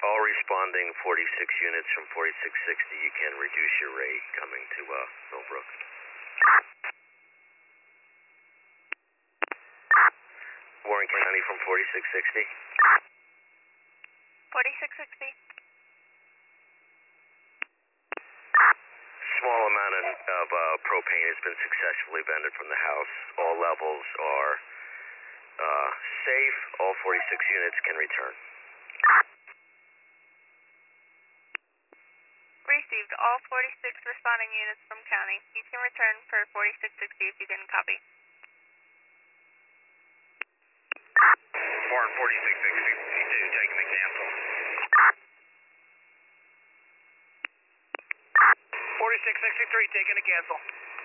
All responding 46 units from 4660, you can reduce your rate coming to Millbrook. Warren County from 4660. 4660. Small amount of propane has been successfully vented from the house. All levels are safe. All 46 units can return. Received all 46 responding units from county. You can return for 4660 if you didn't copy. Warren 4662, taking the cancel. 4663, taking a cancel.